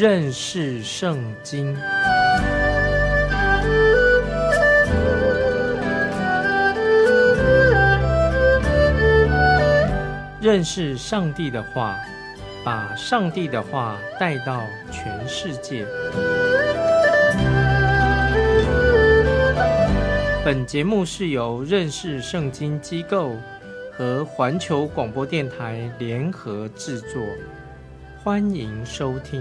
认识圣经。认识上帝的话，把上帝的话带到全世界。本节目是由认识圣经机构和环球广播电台联合制作，欢迎收听。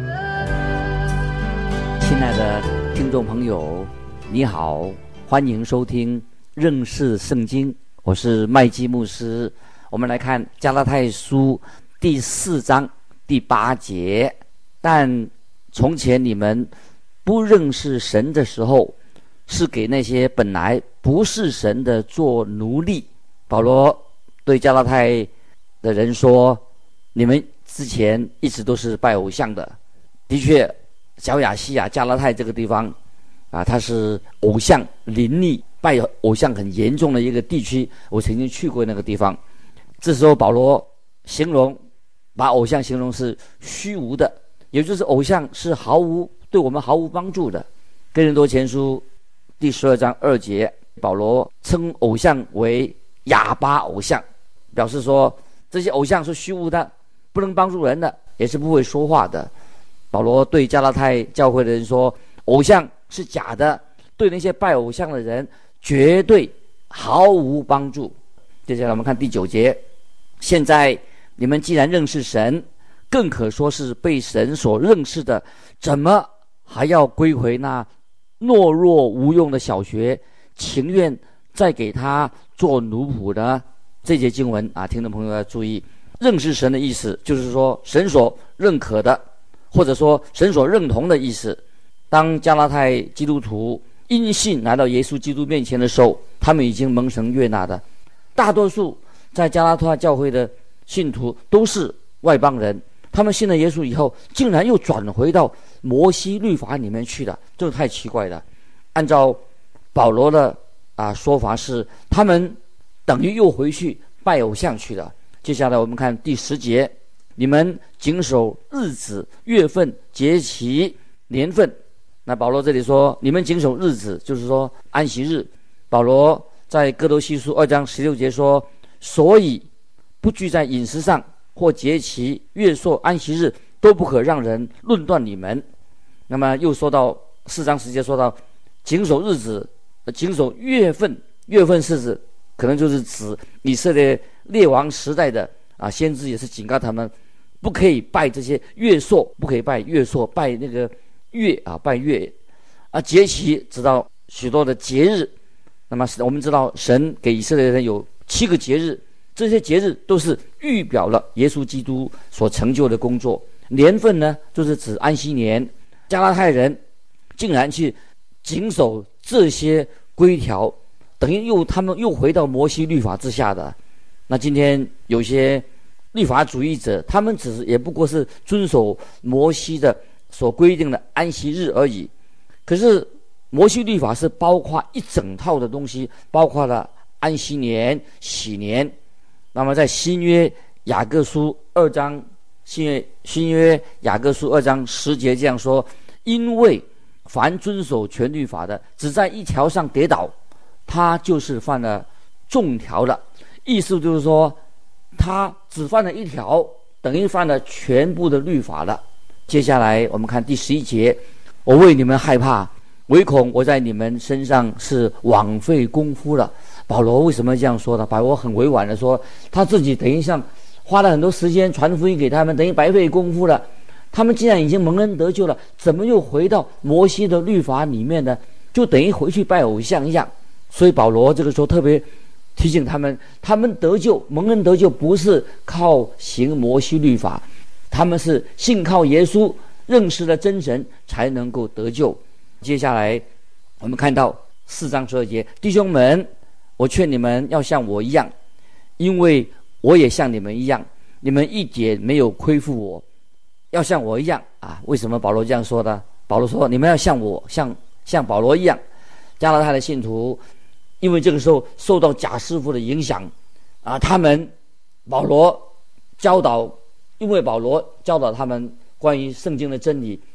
亲爱的听众朋友，你好，欢迎收听认识圣经，我是麦基牧师。我们来看加拉太书第4章第8节，但从前你们不认识神的时候，是给那些本来不是神的做奴隶。保罗对加拉太的人说，你们之前一直都是拜偶像的。的确，小亚细亚加拉太这个地方它是偶像林立、拜偶像很严重的一个地区，我曾经去过那个地方。这时候保罗把偶像形容是虚无的，也就是偶像是对我们毫无帮助的。哥林多前书第12章2节，保罗称偶像为哑巴偶像，表示说这些偶像是虚无的，不能帮助人的，也是不会说话的。保罗对加拉太教会的人说，偶像是假的，对那些拜偶像的人绝对毫无帮助。接下来我们看第9节，现在你们既然认识神，更可说是被神所认识的，怎么还要归回那懦弱无用的小学，情愿再给他做奴仆呢？这节经文听众朋友要注意，认识神的意思就是说神所认可的，或者说神所认同的意思。当加拉太基督徒因信来到耶稣基督面前的时候，他们已经蒙神悦纳的。大多数在加拉太教会的信徒都是外邦人，他们信了耶稣以后，竟然又转回到摩西律法里面去了，这太奇怪了。按照保罗的说法是，他们等于又回去拜偶像去了。接下来我们看第10节，你们谨守日子、月份、节期、年份。那保罗这里说你们谨守日子，就是说安息日。保罗在哥罗西书2章16节说，所以不拘在饮食上或节期、月朔、安息日，都不可让人论断你们。那么又说到4章10节，说到谨守日子、谨守月份。月份是指可能就是指以色列列王时代的先知也是警告他们不可以拜这些月朔，不可以拜月朔，拜那个月拜月。节期知道许多的节日，那么我们知道神给以色列人有7个节日，这些节日都是预表了耶稣基督所成就的工作。年份呢，就是指安息年。加拉太人竟然去谨守这些规条，等于他们又回到摩西律法之下的。那今天有些律法主义者，他们也不过是遵守摩西的所规定的安息日而已。可是摩西律法是包括一整套的东西，包括了安息年、喜年。那么在新约雅各书2章新约雅各书2章10节这样说，因为凡遵守全律法的，只在一条上跌倒，他就是犯了众条了。意思就是说他只犯了一条，等于犯了全部的律法了。接下来我们看第11节，我为你们害怕，唯恐我在你们身上是枉费功夫了。保罗为什么这样说呢？保罗很委婉的说，他自己等于像花了很多时间传福音给他们，等于白费功夫了。他们既然已经蒙恩得救了，怎么又回到摩西的律法里面呢？就等于回去拜偶像一样。所以保罗这个时候特别提醒他们，他们得救蒙恩得救不是靠行摩西律法，他们是信靠耶稣，认识了真神才能够得救。接下来我们看到4章12节，弟兄们，我劝你们要像我一样，因为我也像你们一样，你们一点没有亏负我，要像我一样为什么保罗这样说呢？保罗说你们要像我，像保罗一样。加拉太的信徒因为这个时候受到假师傅的影响他们保罗教导，因为保罗教导他们关于圣经的真理，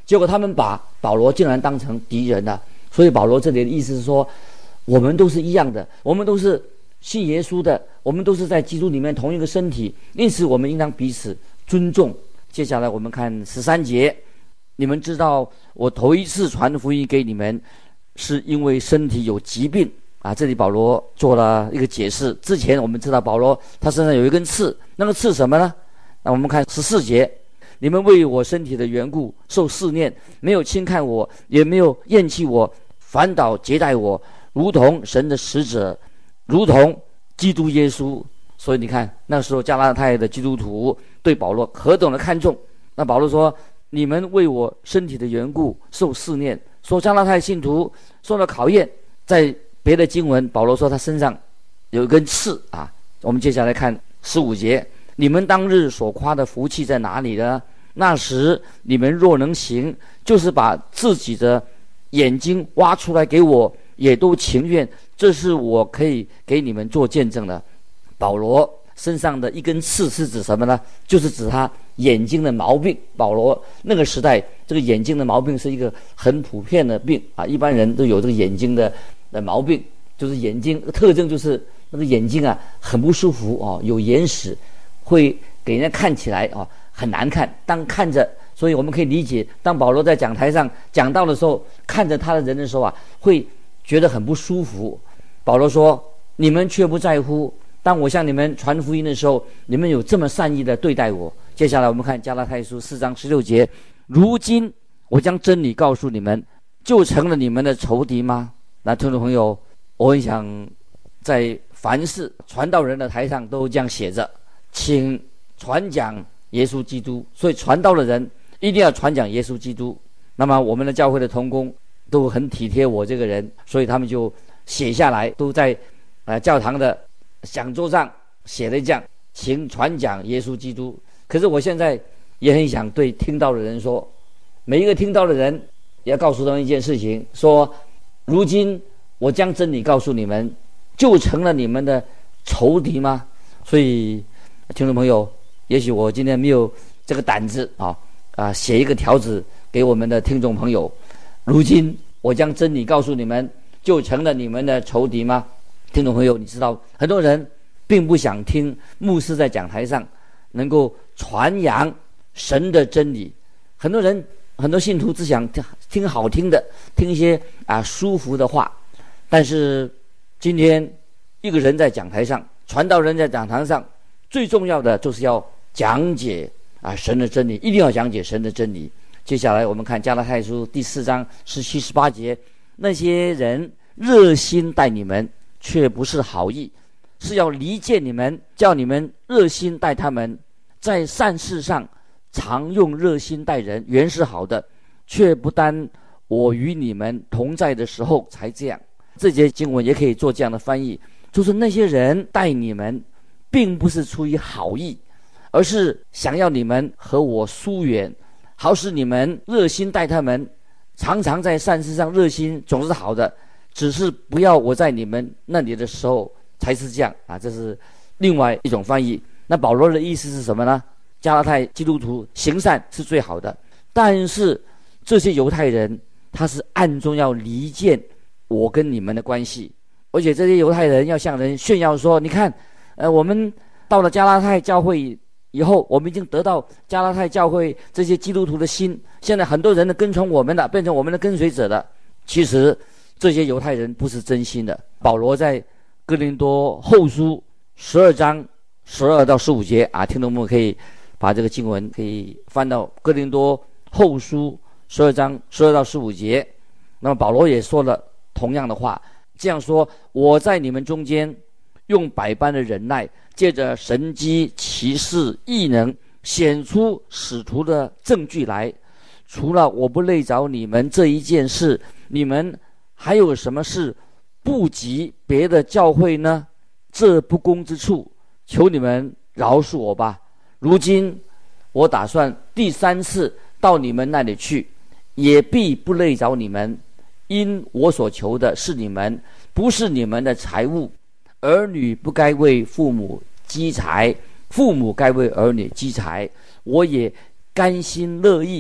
结果他们把保罗竟然当成敌人了。所以保罗这里的意思是说，我们都是一样的，我们都是信耶稣的，我们都是在基督里面同一个身体，因此我们应当彼此尊重。接下来我们看13节，你们知道我头一次传福音给你们，是因为身体有疾病啊。这里保罗做了一个解释。之前我们知道保罗他身上有一根刺，那个刺什么呢？那我们看14节，你们为我身体的缘故受试炼，没有轻看我，也没有厌弃我，反倒接待我，如同神的使者，如同基督耶稣。所以你看那时候加拉太的基督徒对保罗何等的看重。那保罗说，你们为我身体的缘故受试炼，说加拉太信徒受了考验。在别的经文保罗说他身上有一根刺啊。我们接下来看15节，你们当日所夸的福气在哪里呢？那时你们若能行，就是把自己的眼睛挖出来给我，也都情愿，这是我可以给你们做见证的。保罗身上的一根刺是指什么呢？就是指他眼睛的毛病。保罗那个时代，这个眼睛的毛病是一个很普遍的病啊，一般人都有这个眼睛的毛病，就是眼睛特征就是那个眼睛啊很不舒服啊，有眼屎，会给人家看起来啊很难看。当看着，所以我们可以理解，当保罗在讲台上讲道的时候，看着他的人的时候啊，会觉得很不舒服。保罗说，你们却不在乎，当我向你们传福音的时候，你们有这么善意的对待我。接下来我们看加拉太书4章16节，如今我将真理告诉你们，就成了你们的仇敌吗？那听众朋友，我很想在凡是传道人的台上都这样写着，请传讲耶稣基督。所以传道的人一定要传讲耶稣基督。那么我们的教会的同工都很体贴我这个人，所以他们就写下来，都在教堂的讲桌上写了这样，请传讲耶稣基督。可是我现在也很想对听到的人说，每一个听到的人也要告诉他们一件事情，说如今我将真理告诉你们，就成了你们的仇敌吗？所以听众朋友，也许我今天没有这个胆子写一个条子给我们的听众朋友，如今我将真理告诉你们，就成了你们的仇敌吗？听众朋友，你知道很多人并不想听牧师在讲台上能够传扬神的真理，很多信徒只想听好听的，听一些舒服的话。但是今天一个人在讲台上，传道人在讲台上，最重要的就是要讲解神的真理，一定要讲解神的真理。接下来我们看加拉太书第4章17、18节，那些人热心待你们，却不是好意，是要离间你们，叫你们热心待他们。在善事上常用热心待人，原是好的，却不单我与你们同在的时候才这样。这节经文也可以做这样的翻译，就是那些人待你们并不是出于好意，而是想要你们和我疏远，好使你们热心待他们。常常在善事上热心总是好的，只是不要我在你们那里的时候才是这样这是另外一种翻译。那保罗的意思是什么呢？加拉太基督徒行善是最好的，但是这些犹太人他是暗中要离间我跟你们的关系，而且这些犹太人要向人炫耀说，你看我们到了加拉太教会以后，我们已经得到加拉太教会这些基督徒的心，现在很多人跟从我们的，变成我们的跟随者的。其实这些犹太人不是真心的。保罗在哥林多后书12章12到15节听众们可以把这个经文可以翻到哥林多后书12章12到15节。那么保罗也说了同样的话，这样说，我在你们中间用百般的忍耐，借着神机奇事异能显出使徒的证据来。除了我不累着你们这一件事，你们还有什么事不及别的教会呢？这不公之处，求你们饶恕我吧。如今我打算第3次到你们那里去，也必不累着你们，因我所求的是你们，不是你们的财物。儿女不该为父母积财，父母该为儿女积财。我也甘心乐意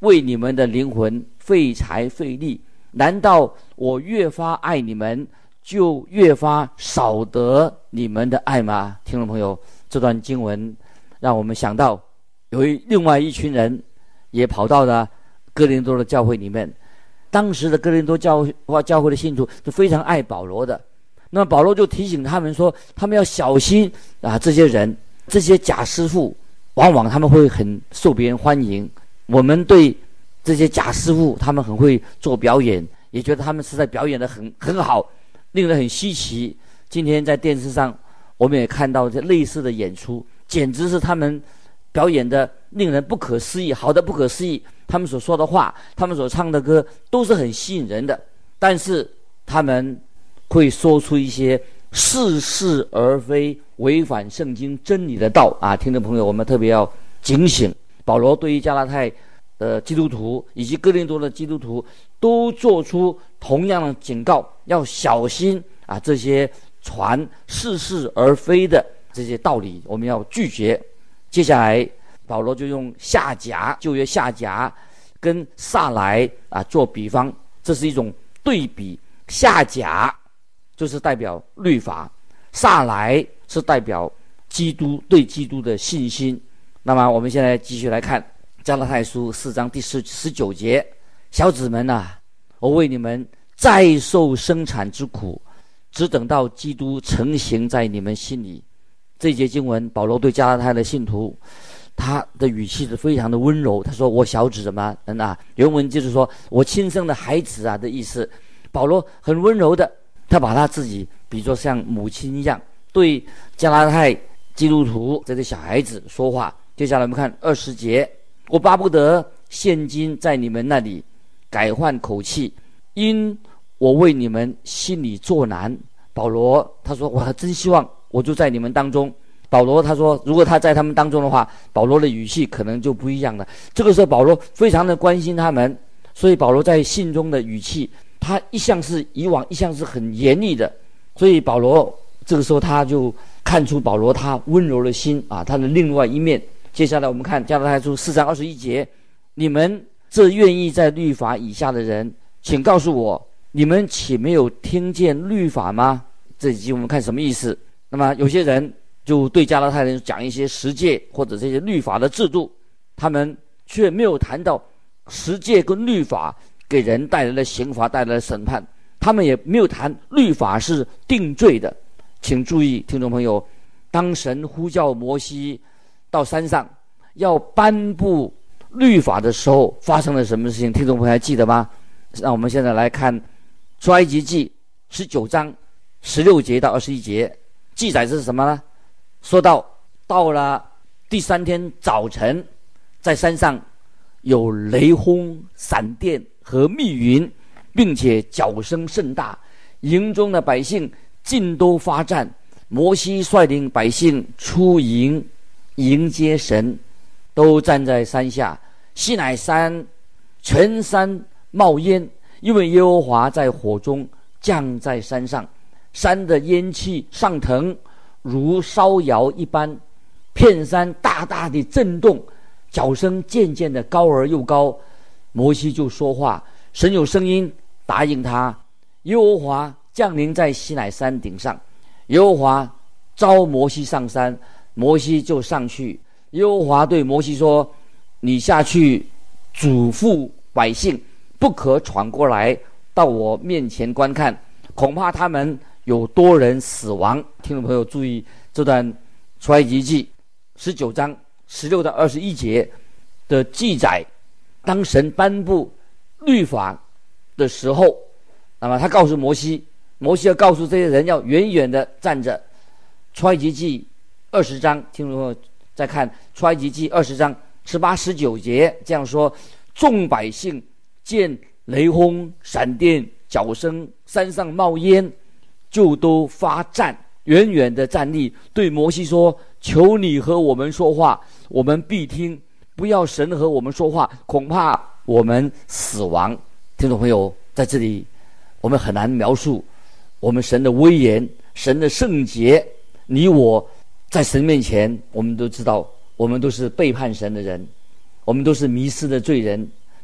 为你们的灵魂费财费力。难道我越发爱你们，就越发少得你们的爱吗？听众朋友，这段经文让我们想到有另外一群人也跑到了哥林多的教会里面。当时的哥林多教会的信徒是非常爱保罗的，那么保罗就提醒他们说，他们要小心这些人，这些假师傅往往他们会很受别人欢迎。我们对这些假师傅，他们很会做表演，也觉得他们是在表演的很好，令人很稀奇。今天在电视上我们也看到这类似的演出，简直是他们表演的令人不可思议，好的不可思议。他们所说的话，他们所唱的歌都是很吸引人的，但是他们会说出一些似是而非、违反圣经真理的道听众朋友，我们特别要警醒。保罗对于加拉太的基督徒以及哥林多的基督徒都做出同样的警告，要小心这些传似是而非的这些道理，我们要拒绝。接下来保罗就用夏甲，旧约夏甲跟撒来做比方，这是一种对比。夏甲就是代表律法，撒来是代表基督，对基督的信心。那么我们现在继续来看加拉太书4章第19节，小子们我为你们再受生产之苦，只等到基督成形在你们心里。这一节经文，保罗对加拉太的信徒，他的语气是非常的温柔。他说：“我小子们原文就是说我亲生的孩子的意思。”保罗很温柔的，他把他自己比作像母亲一样，对加拉太基督徒这些小孩子说话。接下来我们看20节，我巴不得现今在你们那里改换口气，因我为你们心里作难。保罗他说：“我真希望我就在你们当中。”保罗他说，如果他在他们当中的话，保罗的语气可能就不一样了。这个时候保罗非常的关心他们，所以保罗在信中的语气，他以往一向是很严厉的，所以保罗这个时候他就看出保罗他温柔的心他的另外一面。接下来我们看加拉太书4章21节，你们这愿意在律法以下的人，请告诉我，你们岂没有听见律法吗？这一集我们看什么意思。那么有些人就对加拉太人讲一些十诫或者这些律法的制度，他们却没有谈到十诫跟律法给人带来的刑罚，带来的审判，他们也没有谈律法是定罪的。请注意，听众朋友，当神呼叫摩西到山上要颁布律法的时候，发生了什么事情？听众朋友还记得吗？让我们现在来看出埃及记19章16节到21节，记载是什么呢？说到了第3天早晨，在山上有雷轰、闪电和密云，并且角声甚大，营中的百姓尽都发战。摩西率领百姓出营迎接神，都站在山下。西乃山全山冒烟，因为耶和华在火中降在山上，山的烟气上腾，如烧窑一般，片山大大的震动，角声渐渐的高而又高。摩西就说话，神有声音答应他。耶和华降临在西乃山顶上，耶和华召摩西上山，摩西就上去。耶和华对摩西说：“你下去嘱咐百姓，不可闯过来到我面前观看，恐怕他们有多人死亡。”听众朋友注意这段出埃及记19章16到21节的记载，当神颁布律法的时候，那么他告诉摩西，摩西要告诉这些人要远远的站着。出埃及记20章，听众朋友再看出埃及记20章18、19节，这样说：众百姓见雷轰、闪电、角声，山上冒烟，就都发战，远远的站立，对摩西说：求你和我们说话，我们必听；不要神和我们说话，恐怕我们死亡。听众朋友，在这里我们很难描述我们神的威严，神的圣洁。你我在神面前，我们都知道，我们都是背叛神的人，我们都是迷失的罪人。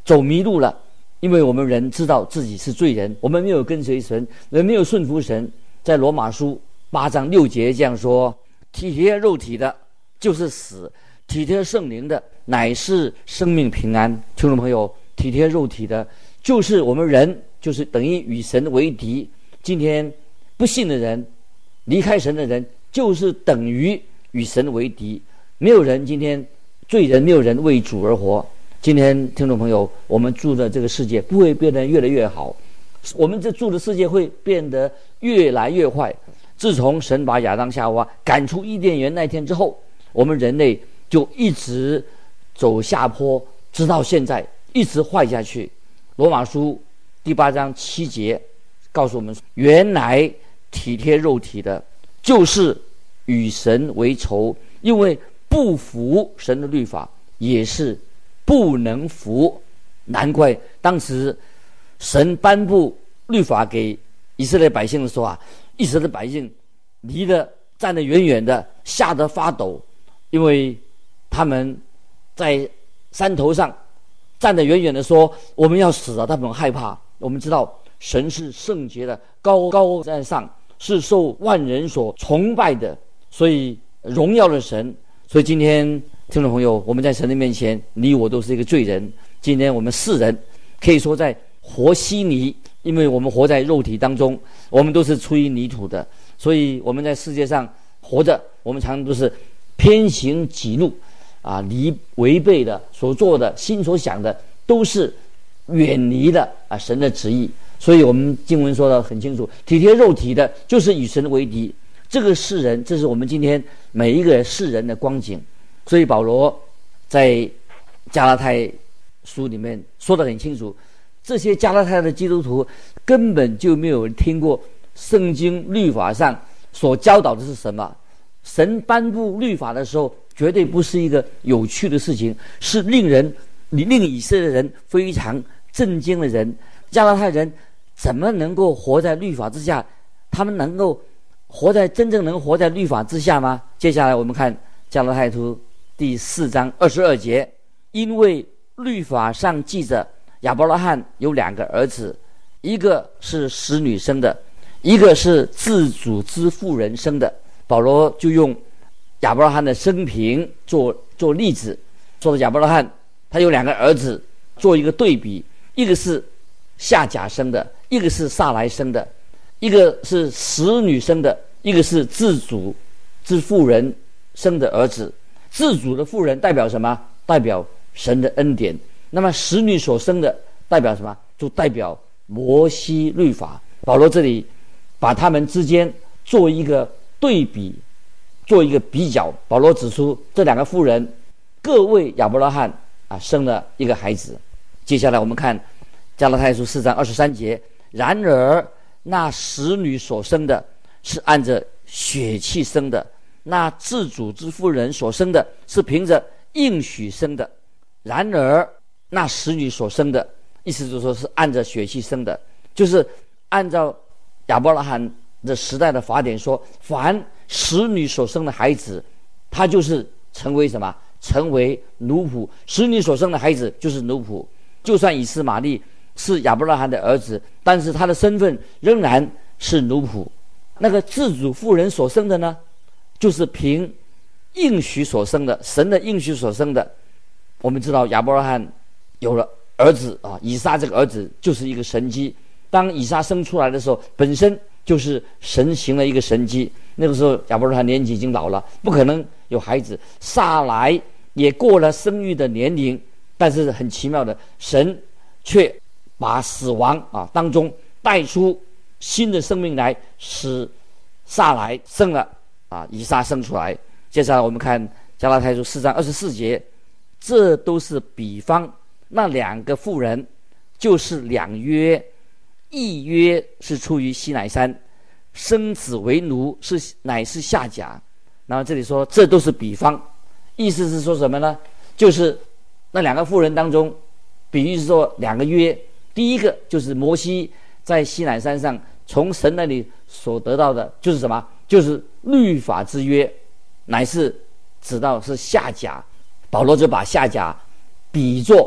走迷路了。因为我们人知道自己是罪人，我们没有跟随神，人没有顺服神。在罗马书8章6节这样说：体贴肉体的就是死，体贴圣灵的乃是生命平安。听众朋友，体贴肉体的就是我们人，就是等于与神为敌。今天不信的人，离开神的人，就是等于与神为敌。没有人今天罪人，没有人为主而活。今天听众朋友，我们住的这个世界不会变得越来越好，我们这住的世界会变得越来越坏。自从神把亚当夏娃赶出伊甸园那天之后，我们人类就一直走下坡，直到现在一直坏下去。罗马书第8章7节告诉我们，原来体贴肉体的就是与神为仇，因为不服神的律法，也是不能服。难怪当时神颁布律法给以色列百姓的时候啊，以色列百姓站得远远的，吓得发抖，因为他们在山头上站得远远的说我们要死了，他们很害怕。我们知道神是圣洁的，高高在上，是受万人所崇拜的，所以荣耀的神。所以今天听众朋友，我们在神的面前，你我都是一个罪人。今天我们世人可以说在活稀泥，因为我们活在肉体当中，我们都是出于泥土的，所以我们在世界上活着，我们常常都是偏行己路啊，违背的所做的，心所想的都是远离了神的旨意。所以我们经文说得很清楚，体贴肉体的就是与神为敌。这个世人，这是我们今天每一个世人的光景。所以保罗在加拉太书里面说得很清楚，这些加拉太的基督徒根本就没有听过圣经律法上所教导的是什么。神颁布律法的时候，绝对不是一个有趣的事情，是令以色列人非常震惊的人。加拉太人怎么能够活在律法之下？他们能够真正能活在律法之下吗？接下来我们看加拉太书第4章22节，因为律法上记着亚伯拉罕有2个儿子，一个是使女生的，一个是自主之妇人生的。保罗就用亚伯拉罕的生平做例子，说亚伯拉罕他有2个儿子，做一个对比，一个是夏甲生的，一个是撒来生的，一个是使女生的，一个是自主之妇人生的儿子。自主的妇人代表什么？代表神的恩典。那么使女所生的代表什么？就代表摩西律法。保罗这里把他们之间做一个对比，做一个比较。保罗指出这2个妇人各为亚伯拉罕生了一个孩子。接下来我们看加拉太书4章23节，然而那使女所生的是按着血气生的，那自主之妇人所生的是凭着应许生的。然而那使女所生的，意思就是说是按着血气生的，就是按照亚伯拉罕的时代的法典说，凡使女所生的孩子，他就是成为什么？成为奴仆。使女所生的孩子就是奴仆。就算以斯玛利是亚伯拉罕的儿子，但是他的身份仍然是奴仆。那个自主妇人所生的呢，就是凭应许所生的，神的应许所生的。我们知道亚伯拉罕有了儿子以撒，这个儿子就是一个神迹。当以撒生出来的时候，本身就是神行了一个神迹。那个时候亚伯拉罕年纪已经老了，不可能有孩子。撒来也过了生育的年龄，但是很奇妙的，神却把死亡当中带出新的生命来，使撒来生了以撒生出来。接下来我们看加拉太书4章24节，这都是比方，那2个妇人就是2约，一约是出于西乃山，生子为奴乃是夏甲。然后这里说这都是比方，意思是说什么呢？就是那2个妇人当中，比喻是说2个约。第一个就是摩西在西乃山上从神那里所得到的，就是什么？就是律法之约，乃是指到是夏甲。保罗就把夏甲比作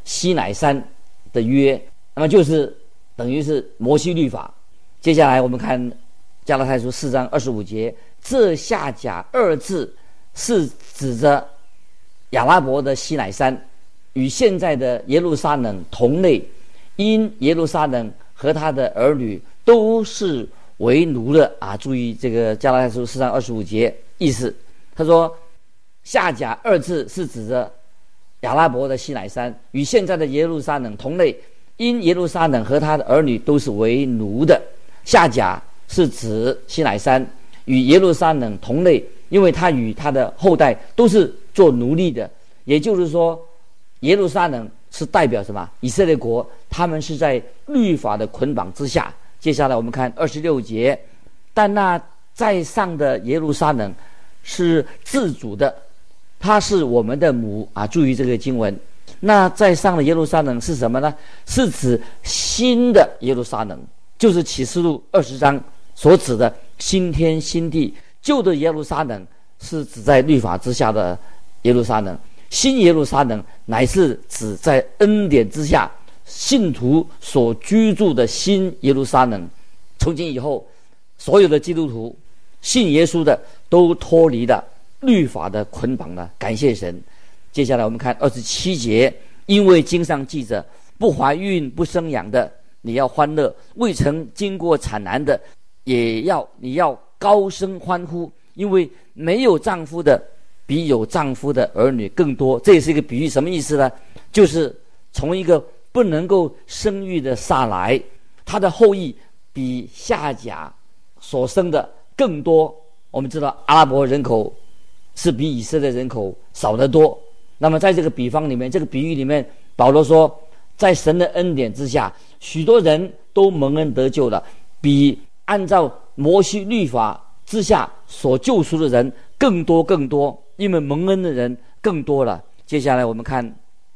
西乃山的约，那么就是等于是摩西律法。接下来我们看加拉太书4章25节，这下甲二字是指着亚拉伯的西乃山，与现在的耶路撒冷同类，因耶路撒冷和他的儿女都是为奴的啊！注意这个加拉太书4章25节意思，他说下甲二字是指着亚拉伯的西乃山，与现在的耶路撒冷同类，因耶路撒冷和他的儿女都是为奴的。下甲是指西乃山，与耶路撒冷同类，因为他与他的后代都是做奴隶的。也就是说，耶路撒冷是代表什么？以色列国，他们是在律法的捆绑之下。接下来我们看26节，但那在上的耶路撒冷是自主的，他是我们的母啊！注意这个经文，那在上的耶路撒冷是什么呢？是指新的耶路撒冷，就是启示录20章所指的新天新地。旧的耶路撒冷是指在律法之下的耶路撒冷，新耶路撒冷乃是指在恩典之下信徒所居住的新耶路撒冷。从今以后，所有的基督徒信耶稣的都脱离了律法的捆绑了，感谢神。接下来我们看27节，因为经上记着，不怀孕不生养的你要欢乐，未曾经过产难的你要高声欢呼，因为没有丈夫的比有丈夫的儿女更多。这也是一个比喻，什么意思呢？就是从一个不能够生育的撒来，他的后裔比夏甲所生的更多。我们知道阿拉伯人口是比以色列人口少得多。那么在这个比方里面，这个比喻里面，保罗说，在神的恩典之下，许多人都蒙恩得救了，比按照摩西律法之下所救赎的人更多，因为蒙恩的人更多了。接下来我们看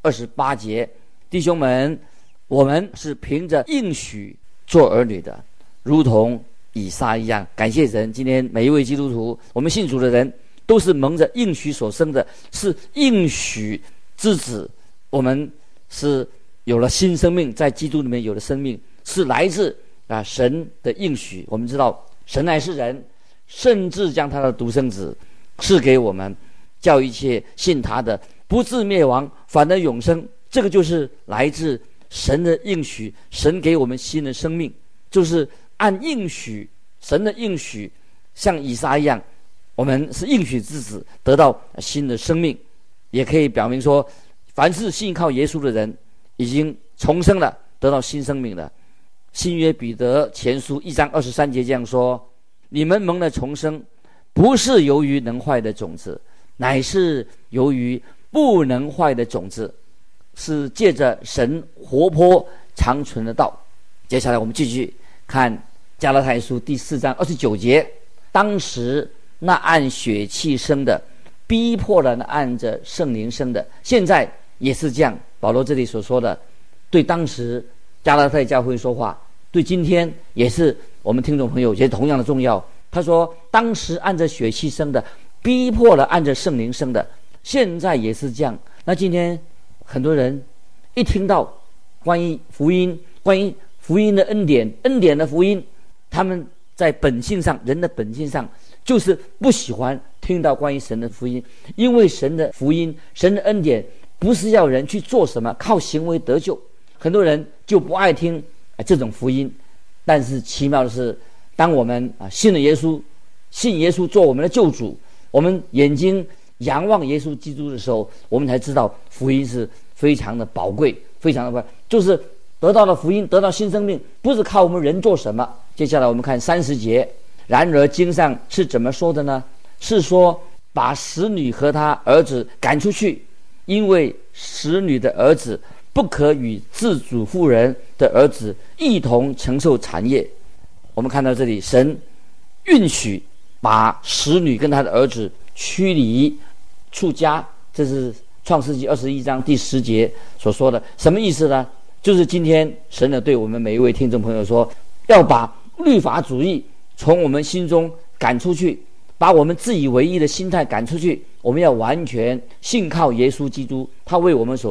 28节，弟兄们，我们是凭着应许做儿女的，如同以撒一样。感谢神，今天每一位基督徒，我们信主的人都是蒙着应许所生的，是应许之子。我们是有了新生命，在基督里面有了生命，是来自神的应许。我们知道神乃是人，甚至将他的独生子赐给我们，叫一切信他的不至灭亡，反得永生。这个就是来自神的应许，神给我们新的生命，就是按应许，神的应许，像以撒一样，我们是应许之子，得到新的生命。也可以表明说，凡是信靠耶稣的人已经重生了，得到新生命了。新约彼得前书1章23节这样说，你们蒙了重生，不是由于能坏的种子，乃是由于不能坏的种子，是借着神活泼长存的道。接下来我们继续看加拉太书第4章29节，当时那按血气生的逼迫了那按着圣灵生的，现在也是这样。保罗这里所说的对当时加拉太教会说话，对今天也是我们听众朋友也同样的重要。他说当时按着血气生的逼迫了按着圣灵生的，现在也是这样。那今天很多人一听到关于福音，关于福音的恩典的福音，他们在本性上，人的本性上就是不喜欢听到关于神的福音，因为神的福音，神的恩典不是要人去做什么靠行为得救，很多人就不爱听这种福音。但是奇妙的是，当我们信了耶稣，信耶稣做我们的救主，我们眼睛仰望耶稣基督的时候，我们才知道福音是非常的宝贵，非常的宝贵，就是得到了福音，得到新生命，不是靠我们人做什么。接下来我们看30节，然而经上是怎么说的呢？是说把使女和她儿子赶出去，因为使女的儿子不可与自主妇人的儿子一同承受产业。我们看到这里，神允许把使女跟她的儿子驱离出家，这是创世纪21章第10节所说的。什么意思呢？就是今天神呢对我们每一位听众朋友说，要把律法主义从我们心中赶出去，把我们自以为意的心态赶出去。我们要完全信靠耶稣基督，他为我们所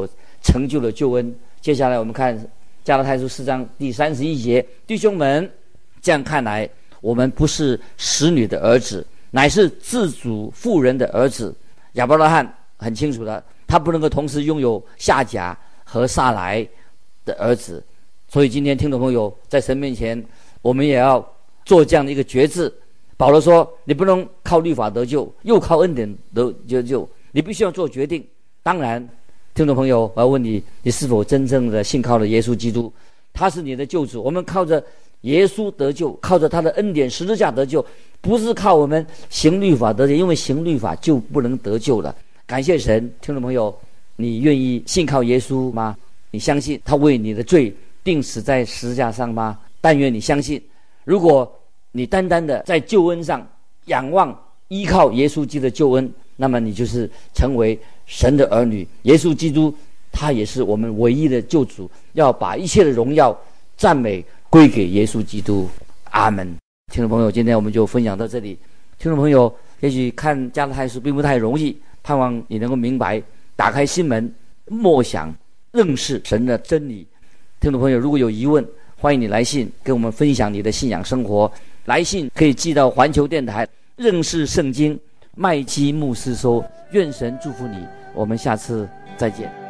成就了救恩。接下来我们看加拉太书4章第31节，弟兄们，这样看来，我们不是使女的儿子，乃是自主妇人的儿子。亚伯拉罕很清楚的，他不能够同时拥有夏甲和撒来的儿子。所以今天听众朋友，在神面前，我们也要做这样的一个决志。保罗说，你不能靠律法得救，又靠恩典得救，你必须要做决定。当然听众朋友，我要问你，你是否真正的信靠了耶稣基督？他是你的救主。我们靠着耶稣得救，靠着他的恩典十字架得救，不是靠我们行律法得救，因为行律法就不能得救了。感谢神。听众朋友，你愿意信靠耶稣吗？你相信他为你的罪钉死在十字架上吗？但愿你相信。如果你单单的在救恩上仰望依靠耶稣基督的救恩，那么你就是成为神的儿女。耶稣基督他也是我们唯一的救主，要把一切的荣耀赞美归给耶稣基督。阿们。听众朋友，今天我们就分享到这里。听众朋友，也许看加拉太书并不太容易，盼望你能够明白，打开心门，默想认识神的真理。听众朋友，如果有疑问，欢迎你来信跟我们分享你的信仰生活。来信可以寄到环球电台认识圣经麦基牧师收。愿神祝福你，我们下次再见。